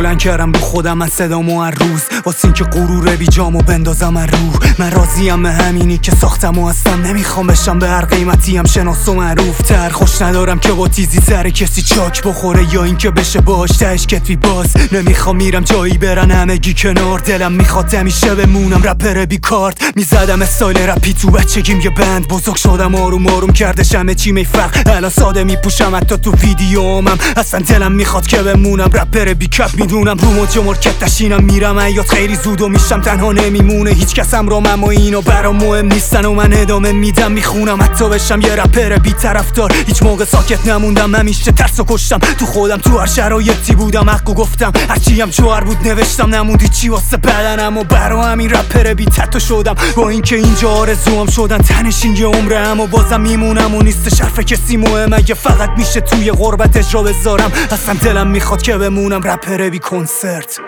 بلند کردم رو خودم من صدامو هر روز، واسه این که غرور بی جامو بندازم هر رو. من راضیم به همینی که ساختم و هستم، نمیخوام بشم به هر قیمتی هم شناس و معروف تر. خوش ندارم که با تیزی سر کسی چاک بخوره یا این که بشه باش تهش کتفی باز. نمیخوام میرم جایی برن همگی کنار، دلم میخواد همیشه بمونم رپر بی کارت. میزدم استایل رپی تو بچگیم یه بند، بزرگ شدم آروم آروم کردش همه چی میفرق. الان ساده میپوشم حتی تو ویدیومم، اصلا دلم میخواد که بمونم رپر بی کپ. میدونم رو موج مرکب تشینم میرم حیات خیلی زود و میشم تنها نمیمونه هیچ کسم رو، اما اینا برام مهم نیستن و من ادامه میدم میخونم حتی بشم یه رپر بی طرفدار. هیچ موقع ساکت نموندم، همیشه ترسو کشتم تو خودم، تو هر شرایطی بودم حقو گفتم. هرچی هم جوهر بود نوشتم، نموندی چی واسه بدنم و برا همین رپر بی تتو شدم. با اینکه اینجا آرزوام شدن تنشین یه عمره، اما بازم میمونم و نیست حرف کسی مهم. اگه فقط میشه توی غربت اجرا بذارم، اصلا دلم میخواد که بمونم رپر بی کنسرت.